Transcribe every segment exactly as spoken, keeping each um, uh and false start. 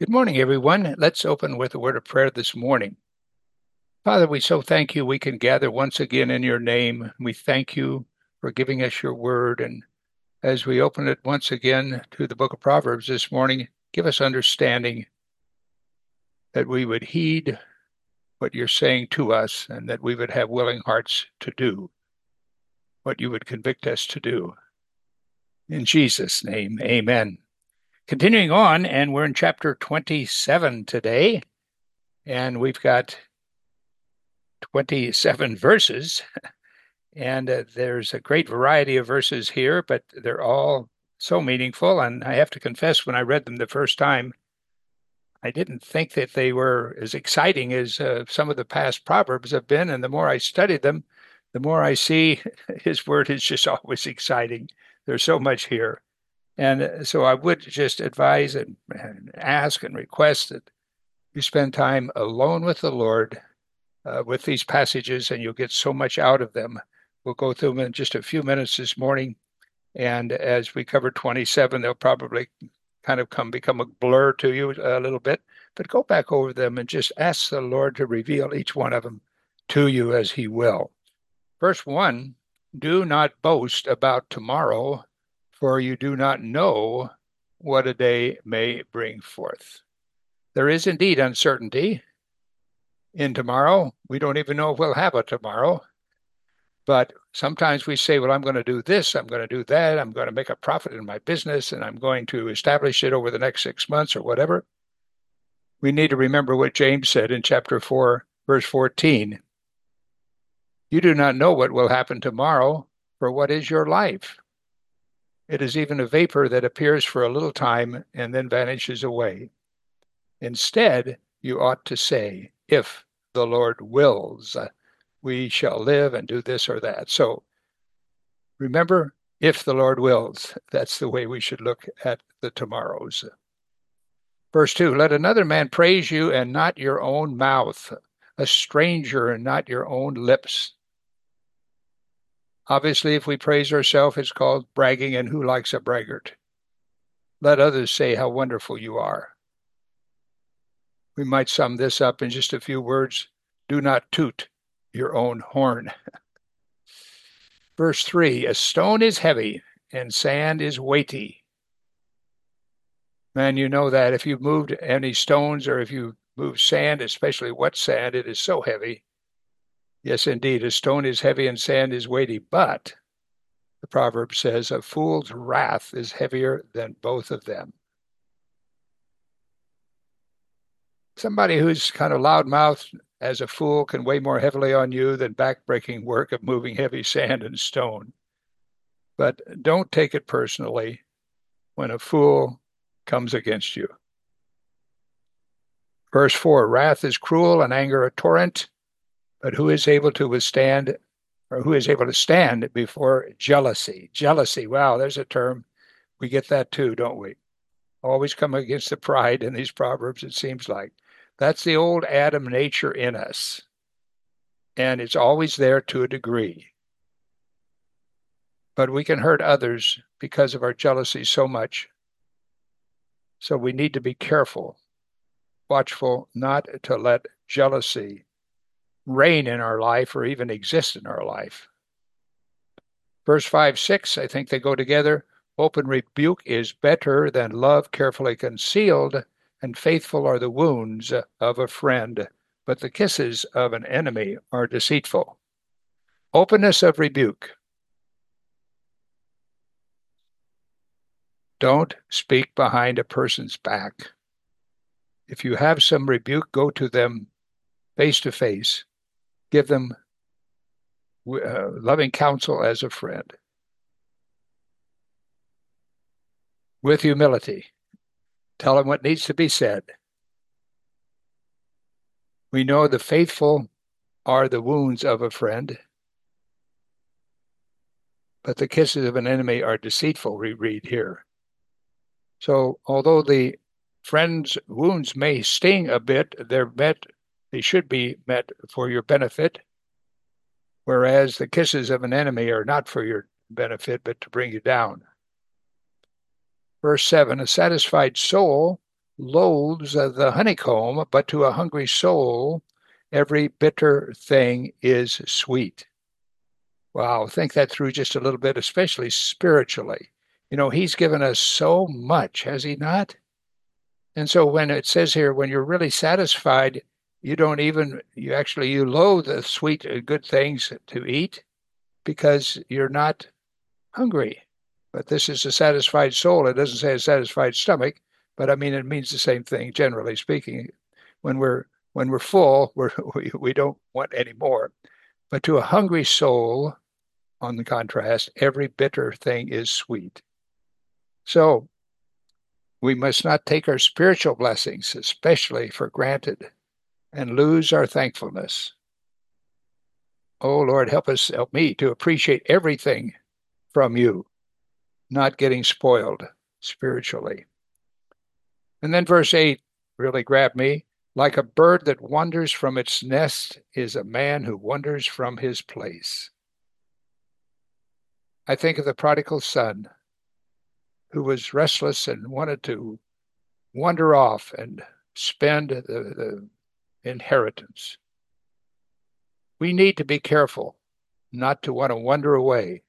Good morning, everyone. Let's open with a word of prayer this morning. Father, we so thank you we can gather once again in your name. We thank you for giving us your word. And as we open it once again to the book of Proverbs this morning, give us understanding that we would heed what you're saying to us and that we would have willing hearts to do what you would convict us to do. In Jesus' name, amen. Continuing on, and we're in chapter twenty-seven today, and we've got twenty-seven verses, and uh, there's a great variety of verses here, but they're all so meaningful. And I have to confess, when I read them the first time, I didn't think that they were as exciting as uh, some of the past Proverbs have been. And the more I studied them, the more I see his word is just always exciting. There's so much here. And uh, so I would just advise and, and ask and request that you spend time alone with the Lord uh, with these passages, and you'll get so much out of them. We'll go through them in just a few minutes this morning. And as we cover twenty-seven, they'll probably kind of come become a blur to you a little bit. But go back over them and just ask the Lord to reveal each one of them to you as he will. Verse one, do not boast about tomorrow, for you do not know what a day may bring forth. There is indeed uncertainty in tomorrow. We don't even know if we'll have a tomorrow. But sometimes we say, well, I'm going to do this, I'm going to do that, I'm going to make a profit in my business, and I'm going to establish it over the next six months or whatever. We need to remember what James said in chapter four, verse fourteen. You do not know what will happen tomorrow, for what is your life? It is even a vapor that appears for a little time and then vanishes away. Instead, you ought to say, if the Lord wills, we shall live and do this or that. So remember, if the Lord wills, that's the way we should look at the tomorrows. Verse two, let another man praise you and not your own mouth, a stranger and not your own lips. Obviously, if we praise ourselves, it's called bragging, and who likes a braggart? Let others say how wonderful you are. We might sum this up in just a few words. Do not toot your own horn. Verse three, a stone is heavy and sand is weighty. Man, you know that if you've moved any stones or if you move sand, especially wet sand, it is so heavy. Yes, indeed, a stone is heavy and sand is weighty, but the proverb says a fool's wrath is heavier than both of them. Somebody who's kind of loudmouthed as a fool can weigh more heavily on you than backbreaking work of moving heavy sand and stone. But don't take it personally when a fool comes against you. Verse four, wrath is cruel and anger a torrent, but who is able to withstand, or who is able to stand before jealousy? Jealousy, wow, there's a term. We get that too, don't we? Always come against the pride in these proverbs, it seems like. That's the old Adam nature in us. And it's always there to a degree. But we can hurt others because of our jealousy so much. So we need to be careful, watchful, not to let jealousy reign in our life or even exist in our life. Verse five, six, I think they go together. Open rebuke is better than love carefully concealed, and faithful are the wounds of a friend, but the kisses of an enemy are deceitful. Openness of rebuke. Don't speak behind a person's back. If you have some rebuke, go to them face to face. Give them uh, loving counsel as a friend. With humility. Tell them what needs to be said. We know the faithful are the wounds of a friend, but the kisses of an enemy are deceitful, we read here. So although the friend's wounds may sting a bit, they're met, they should be met for your benefit, whereas the kisses of an enemy are not for your benefit, but to bring you down. Verse seven, a satisfied soul loathes the honeycomb, but to a hungry soul, every bitter thing is sweet. Wow, think that through just a little bit, especially spiritually. You know, he's given us so much, has he not? And so when it says here, when you're really satisfied, you don't even, you actually, you loathe the sweet, uh, good things to eat because you're not hungry. But this is a satisfied soul. It doesn't say a satisfied stomach, but I mean, it means the same thing, generally speaking. When we're, when we're full, we're, we, we don't want any more. But to a hungry soul, on the contrast, every bitter thing is sweet. So we must not take our spiritual blessings, especially for granted, and lose our thankfulness. Oh, Lord, help us, help me to appreciate everything from you, not getting spoiled spiritually. And then verse eight really grabbed me. Like a bird that wanders from its nest is a man who wanders from his place. I think of the prodigal son who was restless and wanted to wander off and spend the, the inheritance. We need to be careful not to want to wander away.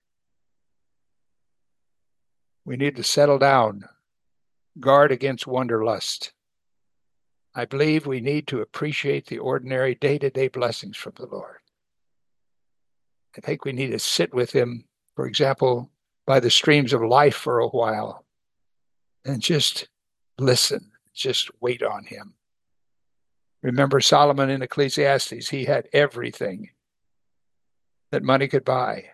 We need to settle down, guard against wanderlust. I believe we need to appreciate the ordinary day-to-day blessings from the Lord. I think we need to sit with him, for example, by the streams of life for a while and just listen, just wait on him. Remember Solomon in Ecclesiastes, he had everything that money could buy.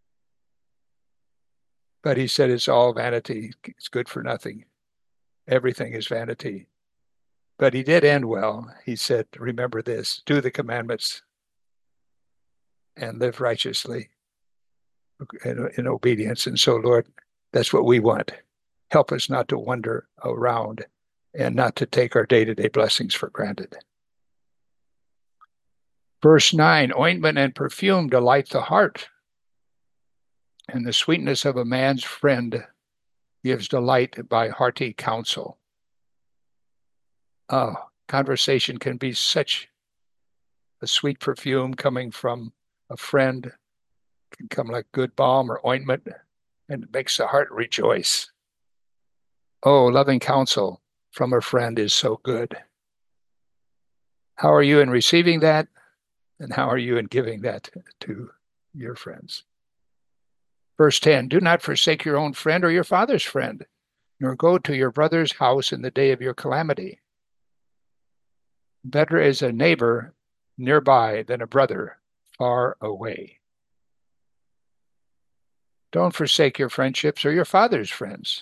But he said it's all vanity. It's good for nothing. Everything is vanity. But he did end well. He said, remember this, do the commandments and live righteously in, in obedience. And so, Lord, that's what we want. Help us not to wander around and not to take our day-to-day blessings for granted. Verse nine, ointment and perfume delight the heart, and the sweetness of a man's friend gives delight by hearty counsel. Oh, conversation can be such a sweet perfume coming from a friend. It can come like good balm or ointment, and it makes the heart rejoice. Oh, loving counsel from a friend is so good. How are you in receiving that? And how are you in giving that to your friends? Verse ten, do not forsake your own friend or your father's friend, nor go to your brother's house in the day of your calamity. Better is a neighbor nearby than a brother far away. Don't forsake your friendships or your father's friends.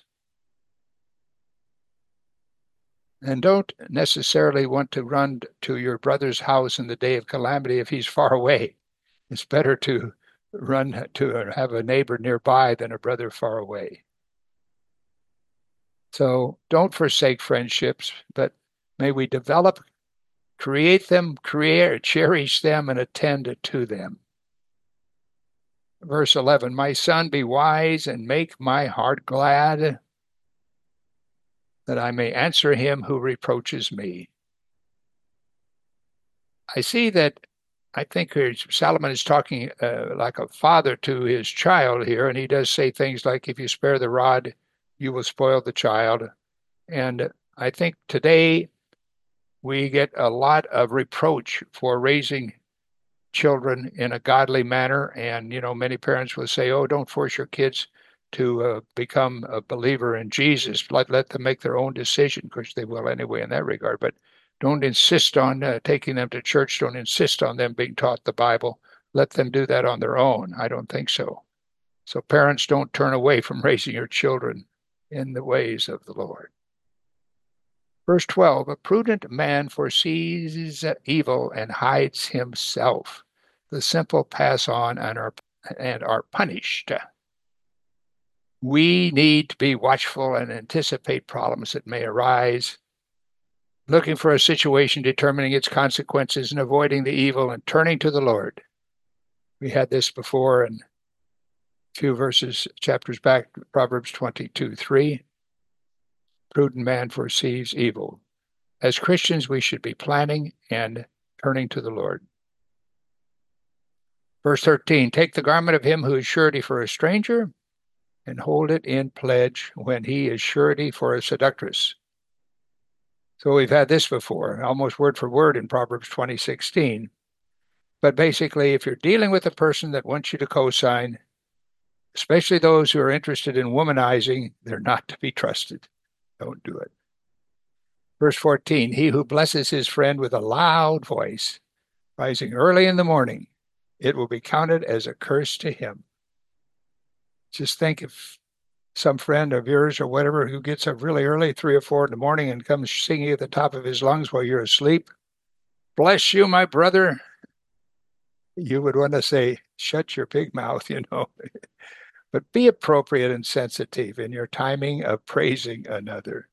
And don't necessarily want to run to your brother's house in the day of calamity if he's far away. It's better to run to have a neighbor nearby than a brother far away. So don't forsake friendships, but may we develop, create them, create, cherish them, and attend to them. Verse eleven, my son, be wise and make my heart glad, that I may answer him who reproaches me. I see that, I think Solomon is talking uh, like a father to his child here, and he does say things like, if you spare the rod, you will spoil the child. And I think today we get a lot of reproach for raising children in a godly manner. And, you know, many parents will say, oh, don't force your kids to uh, become a believer in Jesus. Let, let them make their own decision, because they will anyway in that regard. But don't insist on uh, taking them to church. Don't insist on them being taught the Bible. Let them do that on their own. I don't think so. So parents, don't turn away from raising your children in the ways of the Lord. Verse twelve, a prudent man foresees evil and hides himself. The simple pass on and are, and are punished. We need to be watchful and anticipate problems that may arise, looking for a situation, determining its consequences, and avoiding the evil and turning to the Lord. We had this before in a few verses, chapters back, Proverbs twenty-two, three. Prudent man foresees evil. as Christians, we should be planning and turning to the Lord. Verse thirteen, take the garment of him who is surety for a stranger and hold it in pledge when he is surety for a seductress. So we've had this before, almost word for word in Proverbs twenty sixteen. But basically, if you're dealing with a person that wants you to co-sign, especially those who are interested in womanizing, they're not to be trusted. Don't do it. Verse fourteen, he who blesses his friend with a loud voice, rising early in the morning, it will be counted as a curse to him. Just think if some friend of yours or whatever who gets up really early, three or four in the morning, and comes singing at the top of his lungs while you're asleep, bless you, my brother. You would want to say, shut your big mouth, you know. But be appropriate and sensitive in your timing of praising another.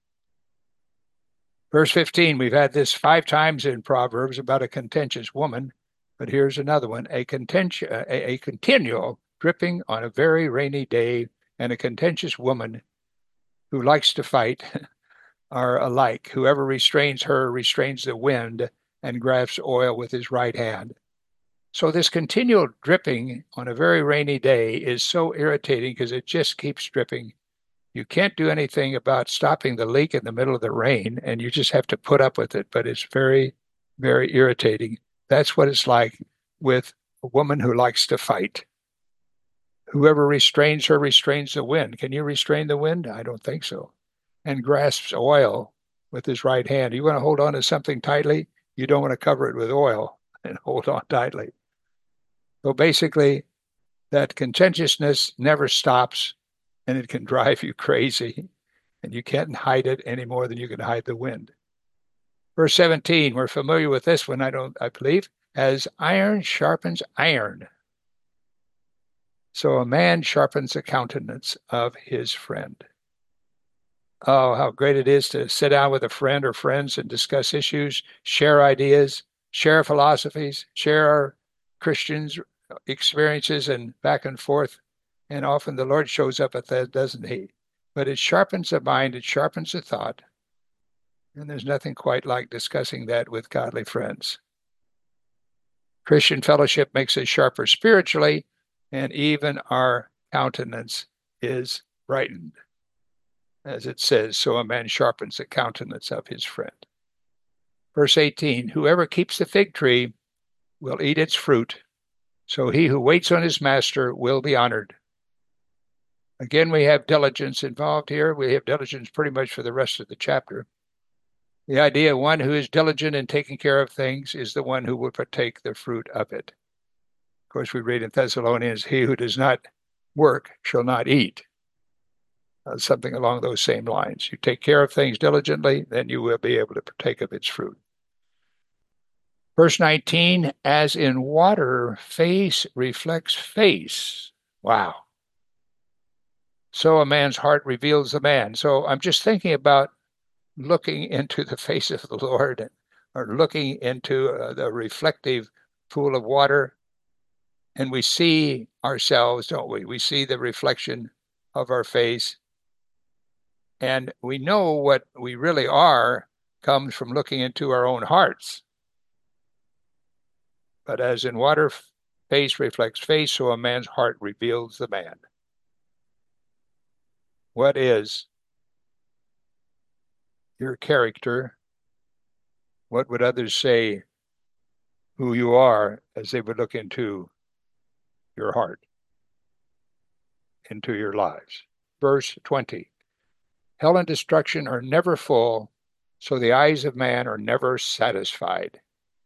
Verse fifteen, we've had this five times in Proverbs about a contentious woman, but here's another one, a, contenti- a, a continual dripping on a very rainy day and a contentious woman who likes to fight are alike. Whoever restrains her restrains the wind and grasps oil with his right hand. So this continual dripping on a very rainy day is so irritating because it just keeps dripping. You can't do anything about stopping the leak in the middle of the rain, and you just have to put up with it. But it's very, very irritating. That's what it's like with a woman who likes to fight. Whoever restrains her restrains the wind. Can you restrain the wind? I don't think so. And grasps oil with his right hand. You want to hold on to something tightly, you don't want to cover it with oil and hold on tightly. So basically, that contentiousness never stops, and it can drive you crazy, and you can't hide it any more than you can hide the wind. Verse seventeen, we're familiar with this one, I don't, I believe, as iron sharpens iron. So a man sharpens the countenance of his friend. Oh, how great it is to sit down with a friend or friends and discuss issues, share ideas, share philosophies, share our Christians' experiences and back and forth. And often the Lord shows up at that, doesn't he? But it sharpens the mind, it sharpens the thought. And there's nothing quite like discussing that with godly friends. Christian fellowship makes us sharper spiritually, and even our countenance is brightened. As it says, so a man sharpens the countenance of his friend. Verse eighteen, whoever keeps the fig tree will eat its fruit, so he who waits on his master will be honored. Again, we have diligence involved here. We have diligence pretty much for the rest of the chapter. The idea, one who is diligent in taking care of things is the one who will partake the fruit of it. Of course, we read in Thessalonians, he who does not work shall not eat. Uh, something along those same lines. You take care of things diligently, then you will be able to partake of its fruit. Verse nineteen, as in water, face reflects face. Wow. So a man's heart reveals the man. So I'm just thinking about looking into the face of the Lord, or looking into uh, the reflective pool of water, and we see ourselves, don't we? We see the reflection of our face. And we know what we really are comes from looking into our own hearts. But as in water, face reflects face, so a man's heart reveals the man. What is your character? What would others say who you are as they would look into your heart, into your lives? Verse twenty, hell and destruction are never full, so the eyes of man are never satisfied.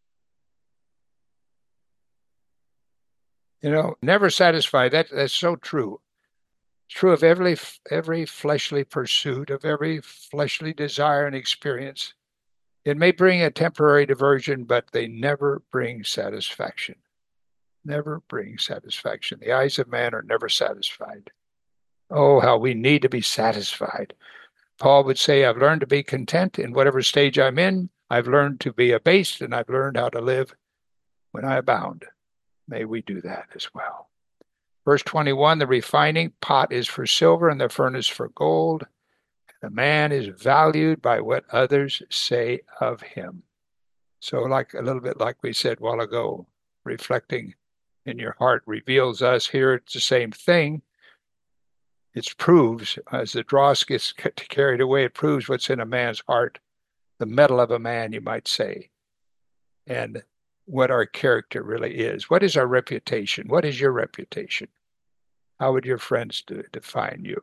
You know, never satisfied. That, that's so true. It's true of every, every fleshly pursuit, of every fleshly desire and experience. It may bring a temporary diversion, but they never bring satisfaction. Never bring satisfaction. The eyes of man are never satisfied. Oh, how we need to be satisfied. Paul would say, I've learned to be content in whatever stage I'm in. I've learned to be abased, and I've learned how to live when I abound. May we do that as well. Verse twenty-one, the refining pot is for silver and the furnace for gold. The man is valued by what others say of him. So like a little bit like we said a while ago, reflecting in your heart reveals us. Here it's the same thing. It proves, as the dross gets carried away, it proves what's in a man's heart, the mettle of a man, you might say, and what our character really is. What is our reputation? What is your reputation? How would your friends do, define you?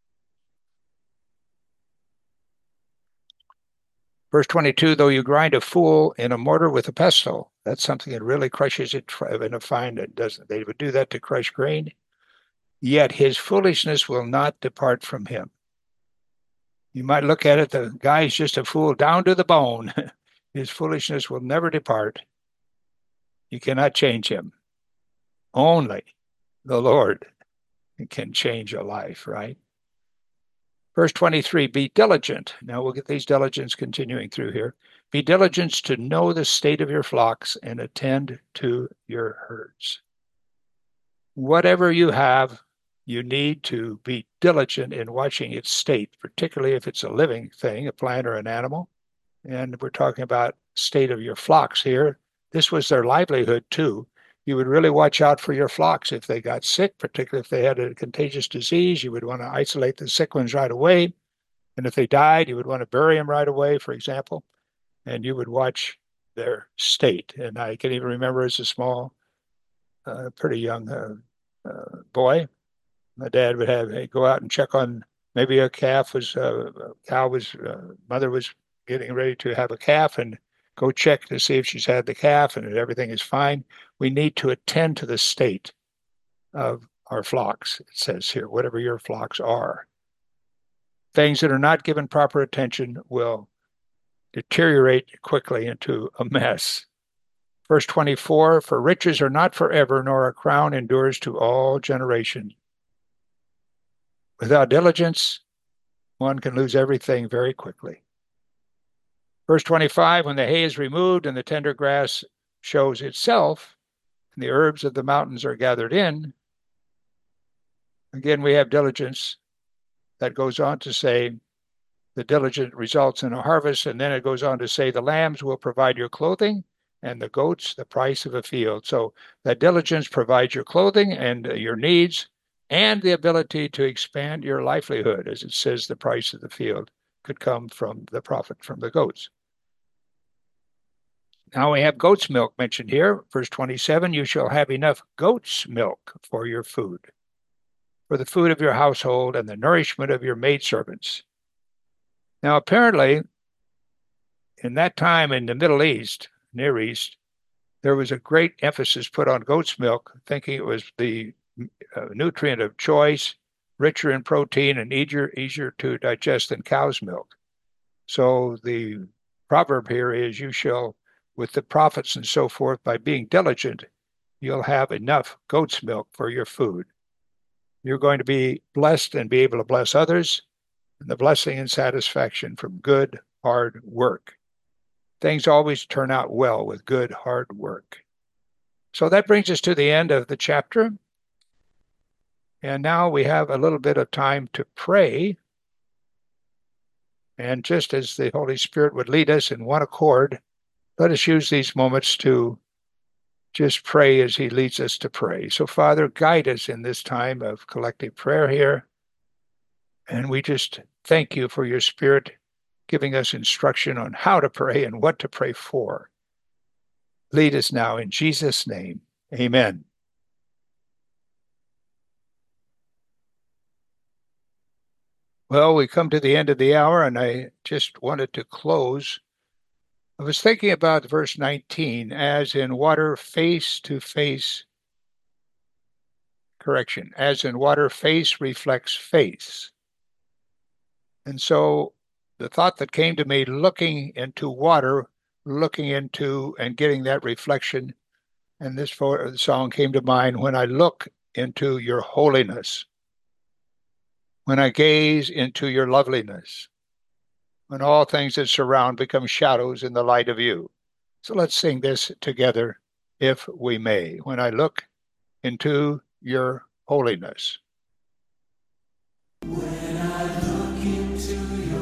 Verse twenty-two, though you grind a fool in a mortar with a pestle, that's something that really crushes it in a fine that doesn't. They would do that to crush grain. Yet his foolishness will not depart from him. You might look at it, the guy's just a fool down to the bone. His foolishness will never depart. You cannot change him. Only the Lord can change a life, right? Verse twenty-three, be diligent. Now we'll get these diligence continuing through here. Be diligent to know the state of your flocks and attend to your herds. Whatever you have, you need to be diligent in watching its state, particularly if it's a living thing, a plant or an animal. And we're talking about state of your flocks here. This was their livelihood too. You would really watch out for your flocks if they got sick, particularly if they had a contagious disease. You would want to isolate the sick ones right away. And if they died, you would want to bury them right away, for example. And you would watch their state. And I can even remember as a small, uh, pretty young uh, uh, boy, my dad would have hey, go out and check on maybe a calf was, uh, a cow was, uh, mother was getting ready to have a calf, and go check to see if she's had the calf and if everything is fine. We need to attend to the state of our flocks, it says here, whatever your flocks are. Things that are not given proper attention will deteriorate quickly into a mess. Verse twenty-four, for riches are not forever, nor a crown endures to all generations. Without diligence, one can lose everything very quickly. Verse twenty-five, when the hay is removed and the tender grass shows itself, and the herbs of the mountains are gathered in, again, we have diligence that goes on to say the diligent results in a harvest, and then it goes on to say the lambs will provide your clothing and the goats the price of a field. So that diligence provides your clothing and your needs and the ability to expand your livelihood. As it says, the price of the field could come from the profit from the goats. Now we have goat's milk mentioned here. Verse twenty-seven, you shall have enough goat's milk for your food, for the food of your household and the nourishment of your maidservants. Now, apparently, in that time in the Middle East, Near East, there was a great emphasis put on goat's milk, thinking it was the uh, nutrient of choice, richer in protein, and easier, easier to digest than cow's milk. So the proverb here is, you shall, with the prophets and so forth, by being diligent, you'll have enough goat's milk for your food. You're going to be blessed and be able to bless others, and the blessing and satisfaction from good, hard work. Things always turn out well with good, hard work. So that brings us to the end of the chapter. And now we have a little bit of time to pray. And just as the Holy Spirit would lead us in one accord, let us use these moments to just pray as he leads us to pray. So, Father, guide us in this time of collective prayer here. And we just thank you for your Spirit giving us instruction on how to pray and what to pray for. Lead us now in Jesus' name. Amen. Well, we come to the end of the hour, and I just wanted to close. I was thinking about verse nineteen, as in water face to face. Correction, as in water face reflects face. And so the thought that came to me, looking into water, looking into and getting that reflection, and this song came to mind, when I look into your holiness, when I gaze into your loveliness, when all things that surround become shadows in the light of you. So let's sing this together, if we may. When I look into your holiness. When I look into your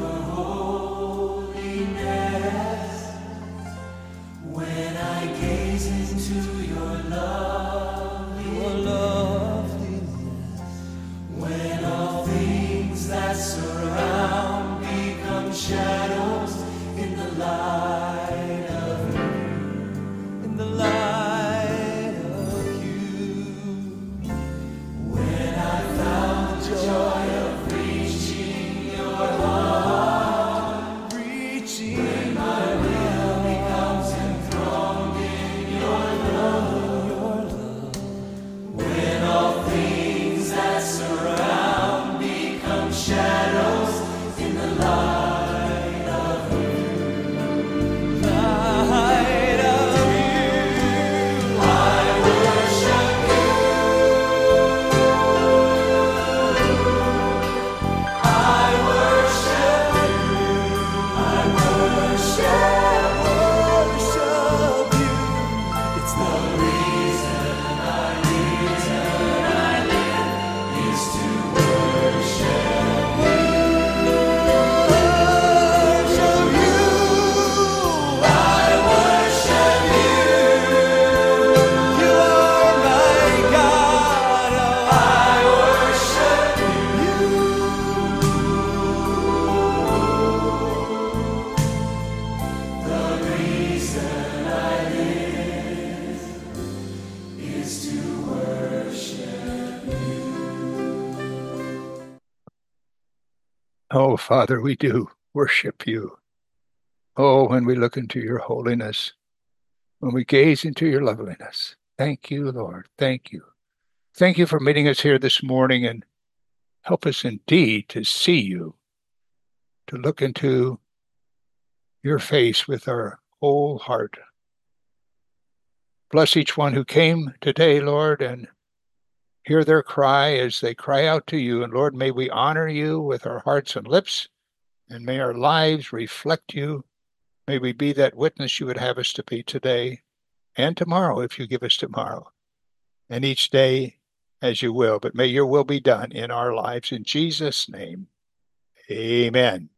Oh, Father, we do worship you. Oh, when we look into your holiness, when we gaze into your loveliness. Thank you, Lord. Thank you. Thank you for meeting us here this morning, and help us indeed to see you, to look into your face with our whole heart. Bless each one who came today, Lord, and hear their cry as they cry out to you. And Lord, may we honor you with our hearts and lips, and may our lives reflect you. May we be that witness you would have us to be today and tomorrow, if you give us tomorrow, and each day as you will. But may your will be done in our lives. In Jesus' name, amen.